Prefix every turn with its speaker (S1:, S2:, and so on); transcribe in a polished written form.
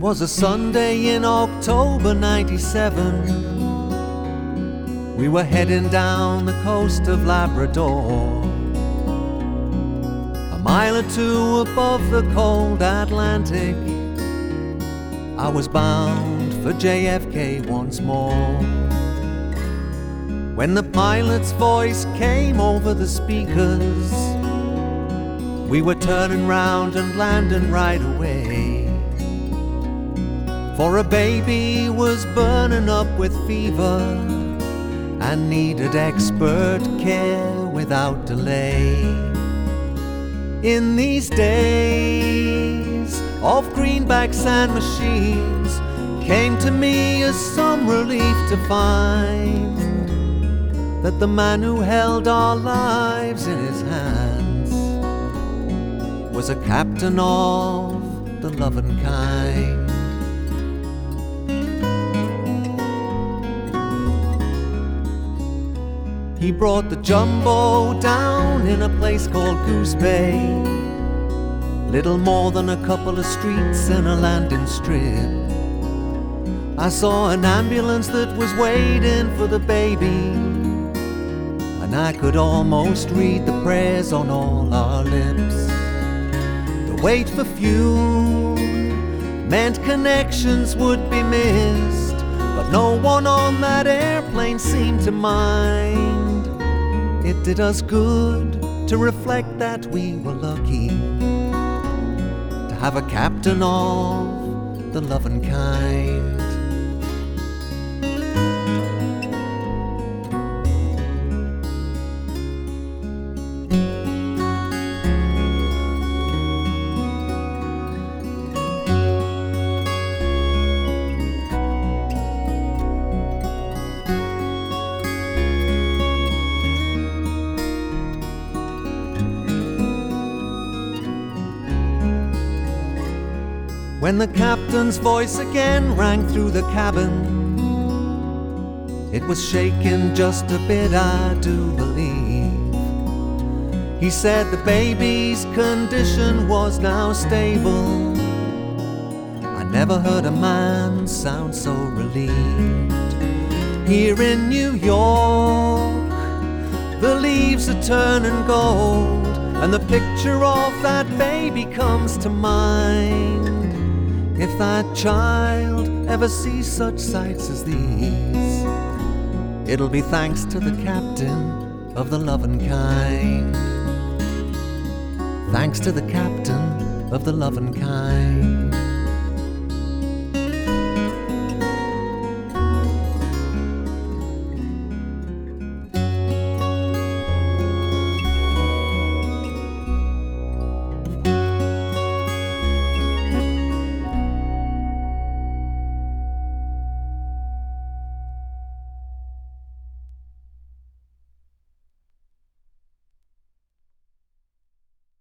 S1: 'Twas a Sunday in October '97. We were heading down the coast of Labrador, a mile or two above the cold Atlantic. I was bound for JFK once more, when the pilot's voice came over the speakers. We were turning round and landing right away, for a baby was burning up with fever and needed expert care without delay. In these days of greenbacks and machines, came to me as some relief to find that the man who held our lives in his hands was a captain of the loving kind. He brought the jumbo down in a place called Goose Bay, little more than a couple of streets and a landing strip. I saw an ambulance that was waiting for the baby, and I could almost read the prayers on all our lips. The wait for fuel meant connections would be missed, but no one on that airplane seemed to mind. It did us good to reflect that we were lucky to have a captain of the loving kind. When the captain's voice again rang through the cabin, it was shaking just a bit, I do believe. He said the baby's condition was now stable. I never heard a man sound so relieved. Here in New York, the leaves are turning gold, and the picture of that baby comes to mind. If that child ever sees such sights as these, it'll be thanks to the captain of the loving kind. Thanks to the captain of the loving kind.